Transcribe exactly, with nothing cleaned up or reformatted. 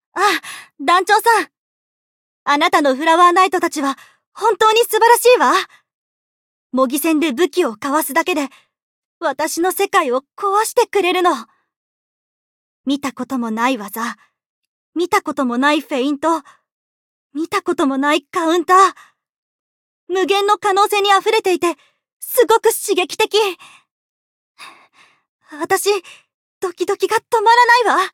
あ、団長さん。あなたのフラワーナイトたちは本当に素晴らしいわ。模擬戦で武器をかわすだけで私の世界を壊してくれるの。見たこともない技、見たこともないフェイント、見たこともないカウンター。無限の可能性に溢れていて、すごく刺激的。私、ドキドキが止まらないわ。